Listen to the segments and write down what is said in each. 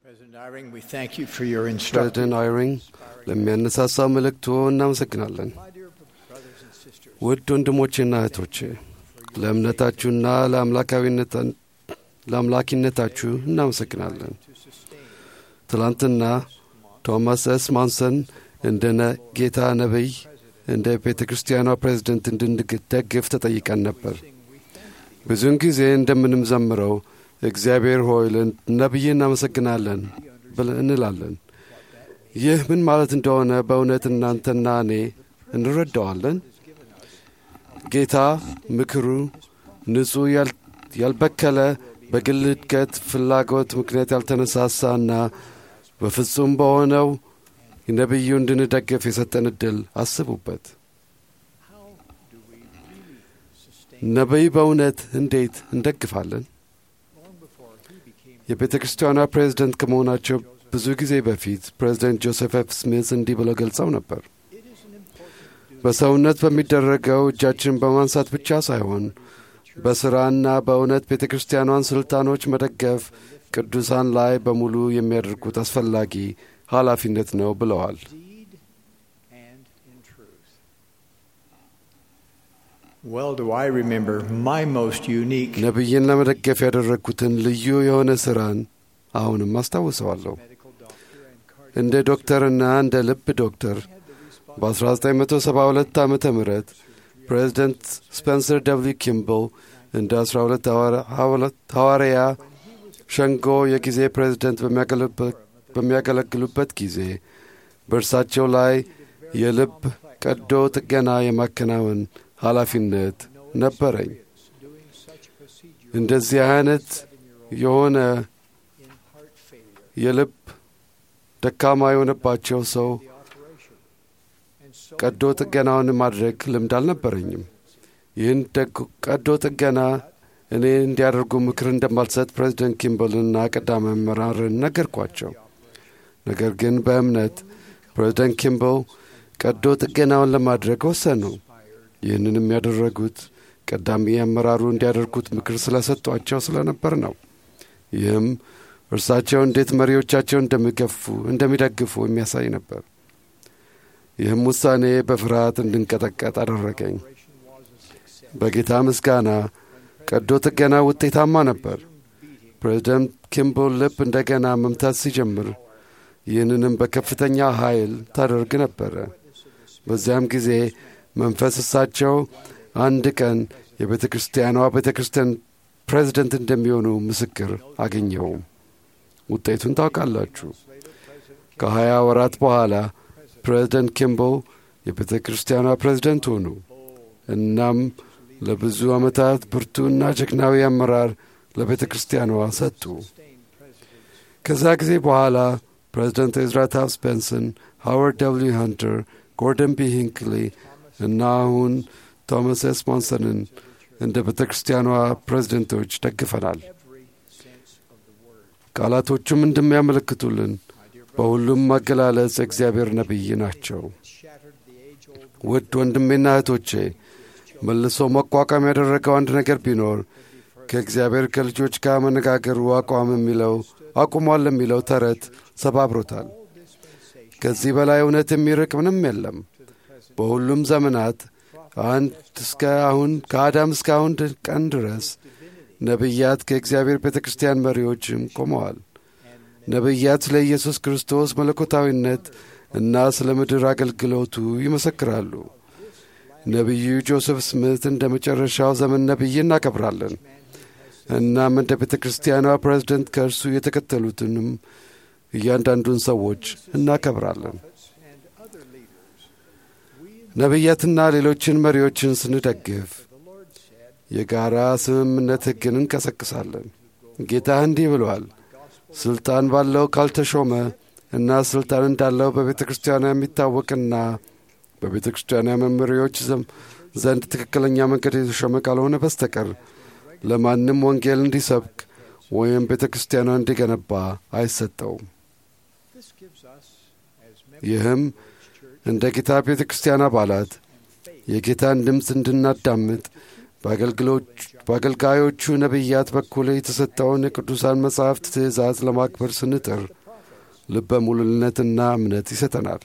President Eyring, we thank you for your instruction. ፕሬዚደንት አይሪንግ ለሚያነሳሳው መልእክቱ እናመሰግናለን። ውድ ወንድሞቼና እህቶቼ ለእምነታችሁና ለአምላኪነታችሁ እናመሰግናለን። ትላንትና ቶማስ ኤስ ማንሰን እንደ ጌታ ነቢይ እንደ ቤተ ክርስቲያኗ ፕሬዝደንት እንድንደግፍ ተጠይቀን ነበር። ብዙውን ጊዜ እንደምንዘምረው እግዚአብሔር ሆይ ለነቢይ እናመሰግናለን እንላለን። ይህ ምን ማለት እንደሆነ በእውነት እናንተና እኔ እንረዳዋለን። ጌታ ምክሩ ንጹሕ ያልበከለ በግል እድገት ፍላጎት ምክንያት ያልተነሳሳና በፍጹም በሆነው ነቢዩ እንድንደግፍ የሰጠን ዕድል አስቡበት። ነቢይ በእውነት እንዴት እንደግፋለን? የቤተ ክርስቲያኗ ፕሬዝደንት ከመሆናቸው ብዙ ጊዜ በፊት ፕሬዝደንት ጆሴፍ ኤፍ ስሚዝ እንዲህ ብለው ገልጸው ነበር። በሰውነት በሚደረገው እጃችን በማንሳት ብቻ ሳይሆን በሥራና በእውነት ቤተ ክርስቲያኗን ሥልጣኖች መደገፍ ቅዱሳን ላይ በሙሉ የሚያደርጉት አስፈላጊ ኃላፊነት ነው ብለዋል። ነቢይን ለመደገፍ ያደረግኩትን ልዩ የሆነ ሥራን አሁንም አስታውሰዋለሁ። እንደ ዶክተርና እንደ ልብ ዶክተር በ1972 ዓ ም ፕሬዚደንት ስፔንሰር ደብሊው ኪምብል እንደ 12 ሐዋርያ ሸንጎ የጊዜ ፕሬዝደንት በሚያገለግሉበት ጊዜ በእርሳቸው ላይ የልብ ቀዶ ጥገና የማከናወን ኃላፊነት ነበረኝ። እንደዚህ አይነት የሆነ የልብ ደካማ የሆነባቸው ሰው ቀዶ ጥገናውን ማድረግ ልምድ አልነበረኝም። ይህን ቀዶ ጥገና እኔ እንዲያደርጉ ምክር እንደማልሰጥ ፕሬዝደንት ኪምብልና ቀዳማዊ አመራርን ነገርኳቸው። ነገር ግን በእምነት ፕሬዝደንት ኪምብል ቀዶ ጥገናውን ለማድረግ ወሰኑ። ይህንንም ያደረጉት ቀዳሚ አመራሩ እንዲያደርጉት ምክር ስለሰጧቸው ስለነበር ነው። ይህም እርሳቸው እንዴት መሪዎቻቸው እንደሚደግፉ የሚያሳይ ነበር። ይህም ውሳኔ በፍርሃት እንድንቀጠቀጥ አደረገኝ። በጌታ ምስጋና ቀዶ ጥገና ውጤታማ ነበር። ፕሬዝደንት ኪምብል ልብ እንደገና መምታት ሲጀምር ይህንንም በከፍተኛ ኃይል ታደርግ ነበረ። በዚያም ጊዜ መንፈስ እሳቸው አንድ ቀን የቤተ ክርስቲያን ፕሬዝደንት እንደሚሆኑ ምስክር አገኘውም። ውጤቱን ታውቃላችሁ። ከ20 ወራት በኋላ ፕሬዝደንት ኪምብል የቤተ ክርስቲያኗ ፕሬዝደንት ሆኑ። እናም ለብዙ ዓመታት ብርቱና ጀግናዊ አመራር ለቤተ ክርስቲያኗ ሰጡ። ከዛ ጊዜ በኋላ ፕሬዝደንት ኤዝራ ታፍት ቤንሰን፣ ሃዋርድ ደብሊው ሃንተር፣ ጎርደን ቢ ሂንክሊ እና አሁን ቶማስ ኤስ ማንሰንን እንደ ቤተ ክርስቲያኗ ፕሬዝደንቶች ደግፈናል። ቃላቶቹም እንደሚያመለክቱልን በሁሉም አገላለጽ እግዚአብሔር ነቢይ ናቸው። ውድ ወንድሜና እህቶቼ መልሶ መቋቋም ያደረገው አንድ ነገር ቢኖር ከእግዚአብሔር ከልጆች ጋር መነጋገሩ አቁሟል የሚለው ተረት ሰባብሮታል። ከዚህ በላይ እውነት የሚርቅ ምንም የለም። በሁሉም ዘመናት ከአዳም እስከ አሁን ቀን ድረስ ነቢያት ከእግዚአብሔር ቤተ ክርስቲያን መሪዎችም ቆመዋል። ነቢያት ስለ ኢየሱስ ክርስቶስ መለኮታዊነት እና ስለ ምድር አገልግሎቱ ይመሰክራሉ። ነቢዩ ጆሴፍ ስሚት እንደ መጨረሻው ዘመን ነቢይ እናከብራለን። እናም እንደ ቤተ ክርስቲያኗ ፕሬዝደንት ከእርሱ የተከተሉትንም እያንዳንዱን ሰዎች እናከብራለን። ነቢያትና ሌሎችን መሪዎችን ስንደግፍ የጋራ ስምምነት ሕግን እንቀሰቅሳለን። ጌታ እንዲህ ብሏል፣ ሥልጣን ባለው ካልተሾመ እና ሥልጣን እንዳለው በቤተ ክርስቲያኗ የሚታወቅና በቤተ ክርስቲያኗ መሪዎች ዘንድ ትክክለኛ መንገድ የተሾመ ካልሆነ በስተቀር ለማንም ወንጌል እንዲሰብክ ወይም ቤተ ክርስቲያኗ እንዲገነባ አይሰጠውም። ይህም እንደ ጌታ ቤተ ክርስቲያን አባላት የጌታን ድምፅ እንድናዳምጥ በአገልጋዮቹ ነቢያት በኩል የተሰጠውን የቅዱሳን መጻሕፍት ትእዛዝ ለማክበር ስንጥር ልበ ሙሉነትና እምነት ይሰጠናል።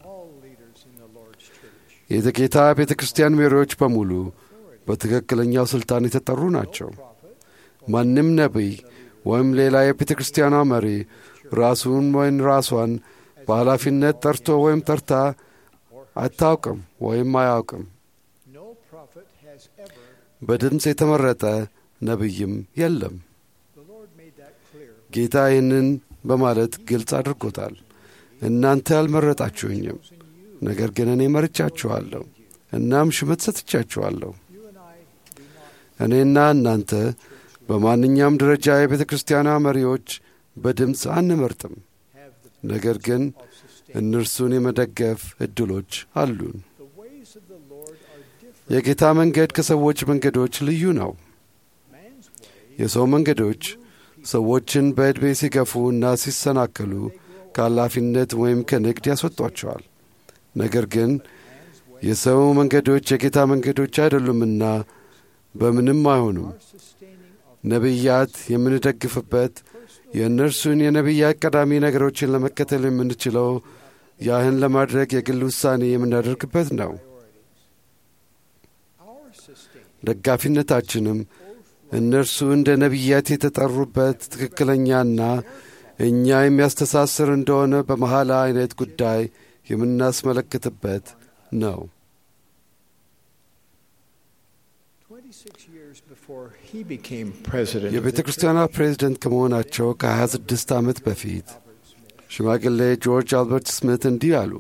የጌታ ቤተ ክርስቲያን መሪዎች በሙሉ በትክክለኛው ሥልጣን የተጠሩ ናቸው። ማንም ነቢይ ወይም ሌላ የቤተ ክርስቲያኗ መሪ ራሱን ወይም ራሷን በኃላፊነት ጠርቶ ወይም ጠርታ አታውቅም ወይም አያውቅም። በድምፅ የተመረጠ ነቢይም የለም። ጌታ ይህንን በማለት ግልጽ አድርጎታል። እናንተ አልመረጣችሁኝም፣ ነገር ግን እኔ መርጫችኋለሁ፣ እናም ሹመት ሰጥቻችኋለሁ። እኔና እናንተ በማንኛውም ደረጃ የቤተ ክርስቲያኗ መሪዎች በድምፅ አንመርጥም፣ ነገር ግን እነርሱን የመደገፍ ዕድሎች አሉን። የጌታ መንገድ ከሰዎች መንገዶች ልዩ ነው። የሰው መንገዶች ሰዎችን በዕድሜ ሲገፉ እና ሲሰናከሉ ከኃላፊነት ወይም ከንግድ ያስወጧቸዋል። ነገር ግን የሰው መንገዶች የጌታ መንገዶች አይደሉምና በምንም አይሆኑም። ነቢያት የምንደግፍበት የእነርሱን የነቢያት ቀዳሚ ነገሮችን ለመከተል የምንችለው ያህን ለማድረግ የግል ውሳኔ የምናደርግበት ነው። ደጋፊነታችንም እነርሱ እንደ ነቢያት የተጠሩበት ትክክለኛና እኛ የሚያስተሳስር እንደሆነ በመሐላ አይነት ጉዳይ የምናስመለክትበት ነው። የቤተ ክርስቲያኗ ፕሬዝደንት ከመሆናቸው ከ26 ዓመት በፊት ሽማግሌ ጆርጅ አልበርት ስሚት እንዲህ አሉ።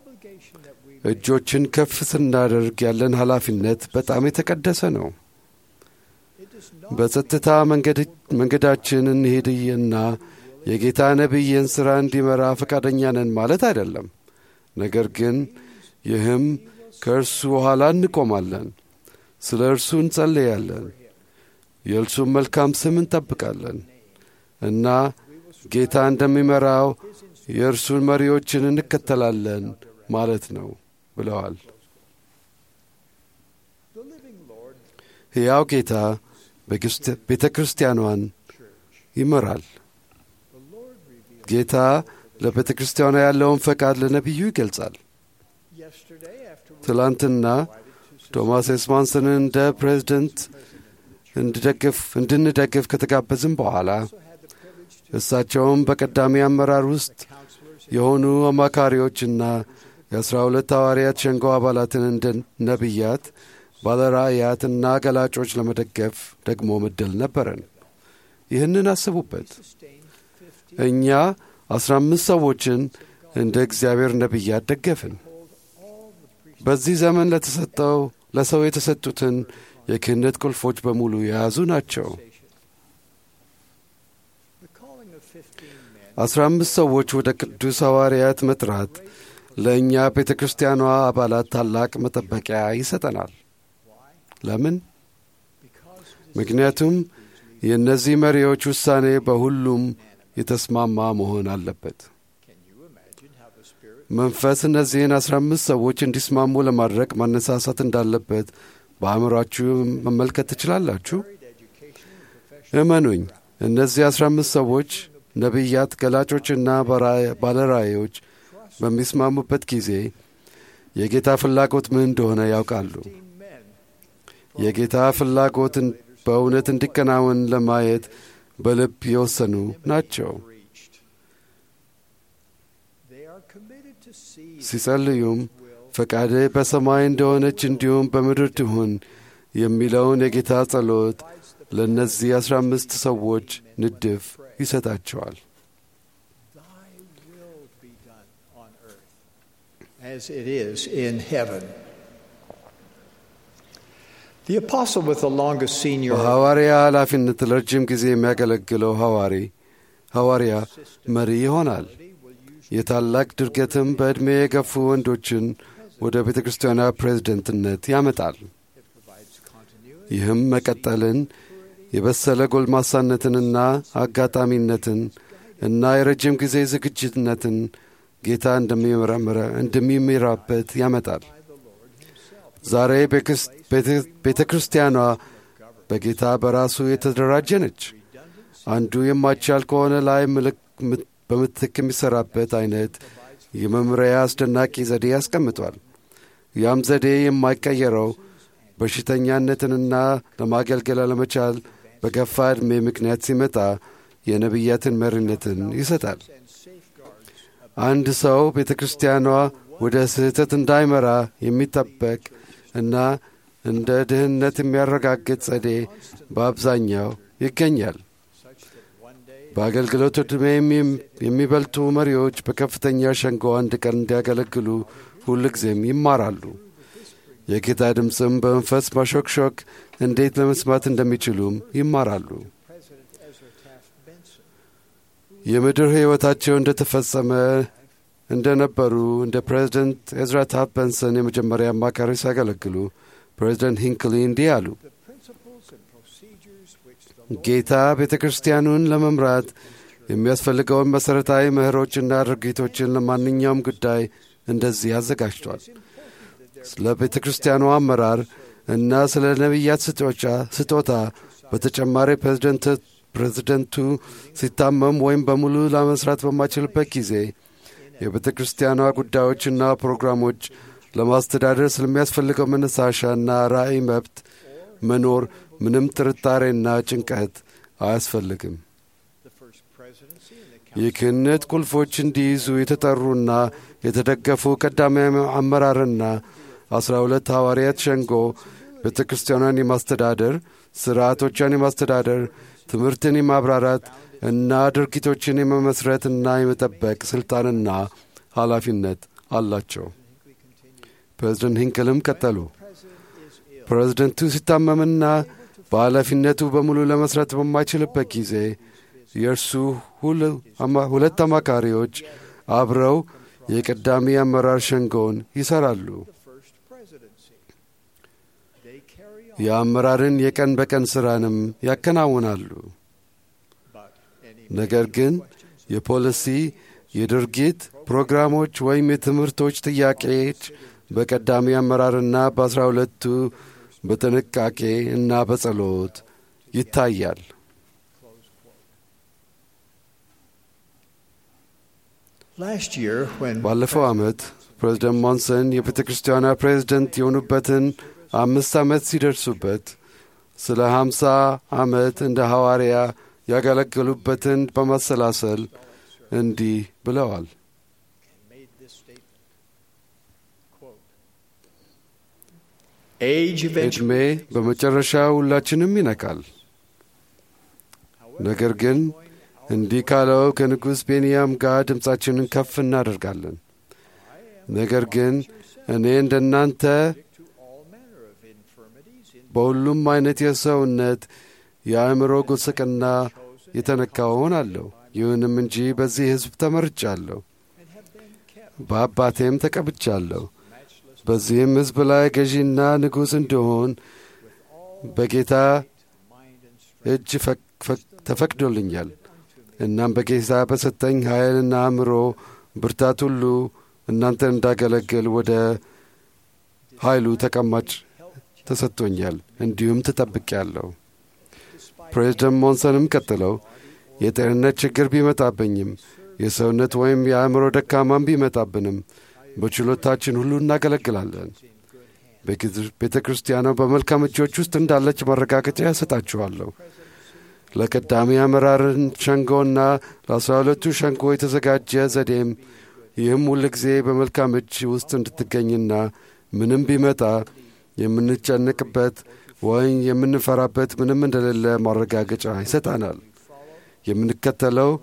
እጆችን ከፍ ስናደርግ ያለን ኃላፊነት በጣም የተቀደሰ ነው። በጸጥታ መንገዳችን እንሄድና የጌታ ነቢይን ሥራ እንዲመራ ፈቃደኛ ነን ማለት አይደለም። ነገር ግን ይህም ከእርሱ ኋላ እንቆማለን፣ ስለ እርሱ እንጸልያለን፣ የእርሱን መልካም ስም እንጠብቃለን እና ጌታ እንደሚመራው የእርሱን መሪዎችን እንከተላለን ማለት ነው ብለዋል። ሕያው ጌታ ቤተ ክርስቲያኗን ይመራል። ጌታ ለቤተ ክርስቲያኗ ያለውን ፈቃድ ለነቢዩ ይገልጻል። ትላንትና ቶማስ ኤስማንስንን እንደ ፕሬዝደንት እንድንደግፍ ከተጋበዝም በኋላ እሳቸውም በቀዳሚ አመራር ውስጥ የሆኑ አማካሪዎችና የ12 ሐዋርያት ሸንጎ አባላትን እንደ ነቢያት፣ ባለራእያትና ገላጮች ለመደገፍ ደግሞ ዕድል ነበረን። ይህንን አስቡበት። እኛ 15 ሰዎችን እንደ እግዚአብሔር ነቢያት ደገፍን። በዚህ ዘመን ለሰው የተሰጡትን የክህነት ቁልፎች በሙሉ የያዙ ናቸው። 15 ሰዎች ወደ ቅዱስ ሐዋርያት መጥራት ለእኛ ቤተ ክርስቲያኗ አባላት ታላቅ መጠበቂያ ይሰጠናል። ለምን? ምክንያቱም የእነዚህ መሪዎች ውሳኔ በሁሉም የተስማማ መሆን አለበት። መንፈስ እነዚህን 15 ሰዎች እንዲስማሙ ለማድረግ ማነሳሳት እንዳለበት በአእምሯችሁ መመልከት ትችላላችሁ። እመኑኝ፣ እነዚህ 15 ሰዎች ነቢያት፣ ገላጮችና ባለራእዮች በሚስማሙበት ጊዜ የጌታ ፍላጎት ምን እንደሆነ ያውቃሉ። የጌታ ፍላጎት በእውነት እንዲከናወን ለማየት በልብ የወሰኑ ናቸው። ሲጸልዩም ፈቃድህ በሰማይ እንደሆነች እንዲሁም በምድር ትሁን የሚለውን የጌታ ጸሎት ለእነዚህ 15 ሰዎች ንድፍ ይሰጣቸዋል። As it is in heaven. The apostle with the longest senior በሐዋርያ ኃላፊነት ለረጅም ጊዜ የሚያገለግለው ሐዋርያ መሪ ይሆናል። የታላቅ ድርገትም በዕድሜ የገፉ ወንዶችን ወደ ቤተ ክርስቲያኗ ፕሬዝደንትነት ያመጣል። ይህም መቀጠልን፣ የበሰለ ጎልማሳነትንና አጋጣሚነትን እና የረጅም ጊዜ ዝግጅትነትን ጌታ እንደሚመራበት ያመጣል። ዛሬ ቤተ ክርስቲያኗ በጌታ በራሱ የተደራጀ ነች። አንዱ የማይቻል ከሆነ ላይ በምትክ የሚሠራበት አይነት የመምሪያ አስደናቂ ዘዴ ያስቀምጧል። ያም ዘዴ የማይቀየረው በሽተኛነትንና ለማገልገል አለመቻል በገፋ ዕድሜ ምክንያት ሲመጣ የነቢያትን መሪነትን ይሰጣል። አንድ ሰው ቤተ ክርስቲያኗ ወደ ስህተት እንዳይመራ የሚጠበቅ እና እንደ ድህነት የሚያረጋግጥ ዘዴ በአብዛኛው ይገኛል። በአገልግሎት ዕድሜ የሚበልጡ መሪዎች በከፍተኛ ሸንጎ አንድ ቀን እንዲያገለግሉ ሁልጊዜም ይማራሉ። የጌታ ድምፅም በመንፈስ ማሾክሾክ እንዴት ለመስማት እንደሚችሉም ይማራሉ። የምድር ሕይወታቸው እንደተፈጸመ እንደነበሩ እንደ ፕሬዚደንት ኤዝራ ታፍ ቤንሰን የመጀመሪያ አማካሪ ሲያገለግሉ ፕሬዚደንት ሂንክሊ እንዲህ አሉ። ጌታ ቤተ ክርስቲያኑን ለመምራት የሚያስፈልገውን መሠረታዊ መርሆችና ድርጊቶችን ለማንኛውም ጉዳይ እንደዚህ አዘጋጅቷል። ስለ ቤተ ክርስቲያኑ አመራር እና ስለ ነቢያት ስጦታ በተጨማሪ ፕሬዚደንቱ ሲታመም ወይም በሙሉ ለመስራት በማይችልበት ጊዜ የቤተ ክርስቲያኗ ጉዳዮችና ፕሮግራሞች ለማስተዳደር ስለሚያስፈልገው መነሳሻና ራዕይ መብት መኖር ምንም ጥርጣሬና ጭንቀት አያስፈልግም። የክህነት ቁልፎች እንዲይዙ የተጠሩና የተደገፉ ቀዳሚ አመራርና 12 ሐዋርያት ሸንጎ ቤተ ክርስቲያኗን የማስተዳደር ሥርዓቶቿን የማስተዳደር ትምህርትን የማብራራት እና ድርጊቶችን የመመስረትና የመጠበቅ ሥልጣንና ኃላፊነት አላቸው። ፕሬዚደንት ሂንክልም ቀጠሉ። ፕሬዚደንቱ ሲታመምና በኃላፊነቱ በሙሉ ለመስራት በማይችልበት ጊዜ የእርሱ ሁለት አማካሪዎች አብረው የቀዳሚ አመራር ሸንጎን ይሠራሉ። የአመራርን የቀን በቀን ሥራንም ያከናውናሉ። ነገር ግን የፖሊሲ፣ የድርጊት ፕሮግራሞች ወይም የትምህርቶች ጥያቄዎች በቀዳሚ አመራርና በ12ቱ በጥንቃቄ እና በጸሎት ይታያል። ባለፈው ዓመት ፕሬዚደንት ሞንሰን የቤተ ክርስቲያኗ ፕሬዚደንት የሆኑበትን 5 ዓመት ሲደርሱበት ስለ 50 ዓመት እንደ ሐዋርያ ያገለገሉበትን በማሰላሰል እንዲህ ብለዋል። ዕድሜ በመጨረሻ ሁላችንም ይነካል። ነገር ግን እንዲህ ካለው ከንጉሥ ቤንያም ጋር ድምፃችንን ከፍ እናደርጋለን። ነገር ግን እኔ እንደ እናንተ በሁሉም አይነት የሰውነት የአእምሮ ጉስቅና የተነካው ሆናለሁ። ይሁንም እንጂ በዚህ ሕዝብ ተመርጫለሁ፣ በአባቴም ተቀብቻለሁ። በዚህም ሕዝብ ላይ ገዢና ንጉሥ እንድሆን በጌታ እጅ ተፈቅዶልኛል። እናም በጌታ በሰጠኝ ኃይልና አእምሮ ብርታት ሁሉ እናንተን እንዳገለግል ወደ ኃይሉ ተቀማጭ ተሰጥቶኛል፣ እንዲሁም ተጠብቄያለሁ። ፕሬዚደንት ሞንሰንም ቀጥለው የጤንነት ችግር ቢመጣብኝም የሰውነት ወይም የአእምሮ ደካማም ቢመጣብንም በችሎታችን ሁሉ እናገለግላለን። ቤተ ክርስቲያኗ በመልካም እጆች ውስጥ እንዳለች ማረጋገጫ ያሰጣችኋለሁ። ለቀዳሚ አመራርን ሸንጎና ለ12ቱ ሸንጎ የተዘጋጀ ዘዴም ይህም ሁል ጊዜ በመልካም እጅ ውስጥ እንድትገኝና ምንም ቢመጣ የምንጨንቅበት ወይም የምንፈራበት ምንም እንደሌለ ማረጋገጫ ይሰጣናል። የምንከተለው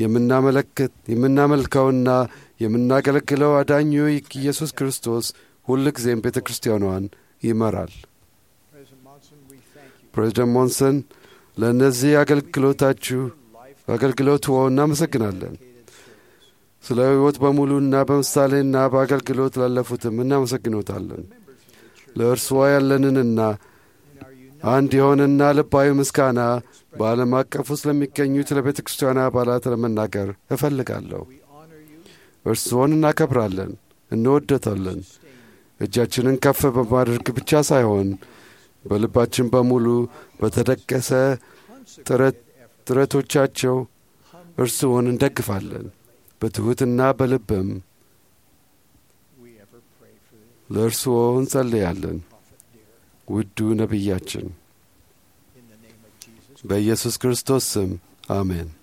የምናመልከውና የምናገለግለው አዳኙ ኢየሱስ ክርስቶስ ሁል ጊዜም ቤተ ክርስቲያኗን ይመራል። ፕሬዚደንት ሞንሰን ለእነዚህ አገልግሎትዎ እናመሰግናለን። ስለ ሕይወት በሙሉና በምሳሌና በአገልግሎት ላለፉትም እናመሰግኖታለን። ለእርስዎ ያለንንና አንድ የሆነና ልባዊ ምስጋና በዓለም አቀፍ ውስጥ ለሚገኙት ለቤተ ክርስቲያኗ አባላት ለመናገር እፈልጋለሁ። እርስዎን እናከብራለን፣ እንወደታለን። እጃችንን ከፍ በማድረግ ብቻ ሳይሆን በልባችን በሙሉ በተደቀሰ ጥረቶቻቸው እርስዎን እንደግፋለን። በትሑትና በልብም ለእርስዎ እንጸልያለን። ውዱ ነቢያችን፣ በኢየሱስ ክርስቶስ ስም አሜን።